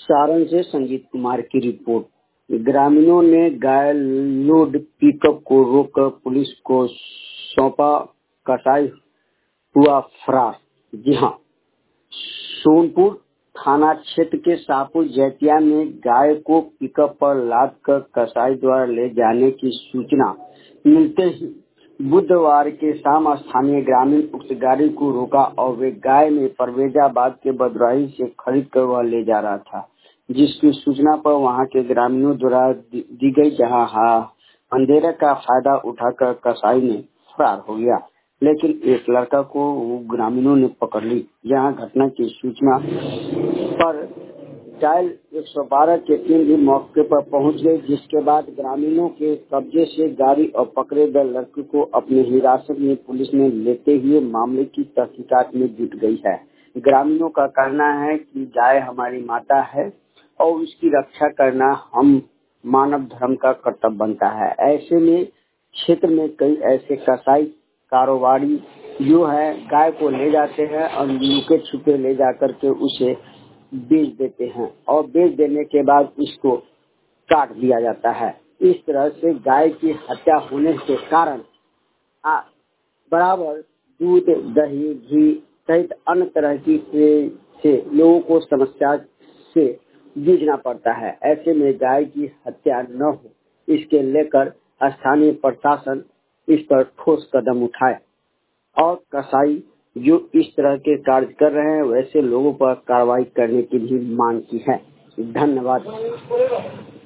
सारण से संजीत कुमार की रिपोर्ट। ग्रामीणों ने गाय लोड पिकअप को रोककर पुलिस को सौंपा, कसाई हुआ फरार। जी हां, सोनपुर थाना क्षेत्र के शाहपुर जैतिया में गाय को पिकअप पर लादकर कसाई द्वारा ले जाने की सूचना मिलते ही बुधवार के शाम स्थानीय ग्रामीण उक्त गाड़ी को रोका और वे गाय में परवेजाबाद के बदराही से खरीद कर वह ले जा रहा था, जिसकी सूचना पर वहां के ग्रामीणों द्वारा दी गई, जहां अंधेरे का फायदा उठाकर कसाई ने फरार हो गया। लेकिन एक लड़का को ग्रामीणों ने पकड़ ली। जहां घटना की सूचना पर डायल 112 के टीम भी मौके पर पहुंच गई, जिसके बाद ग्रामीणों के कब्जे से गाड़ी और पकड़े गए लड़के को अपनी हिरासत में पुलिस ने लेते हुए मामले की तहकीकात में जुट गई है। ग्रामीणों का कहना है कि गाय हमारी माता है और उसकी रक्षा करना हम मानव धर्म का कर्तव्य बनता है। ऐसे में क्षेत्र में कई ऐसे कसाई कारोबारी जो है गाय को ले जाते हैं और लुके छुपे ले जाकर के उसे बेच देते हैं और बेच देने के बाद उसको काट दिया जाता है। इस तरह से गाय की हत्या होने के कारण बराबर दूध, दही, घी सहित अन्य तरह की से लोगों को समस्या से जूझना पड़ता है। ऐसे में गाय की हत्या न हो, इसके लेकर स्थानीय प्रशासन इस पर ठोस कदम उठाए और कसाई जो इस तरह के कार्य कर रहे हैं वैसे लोगों पर कार्रवाई करने की भी मांग की है। धन्यवाद।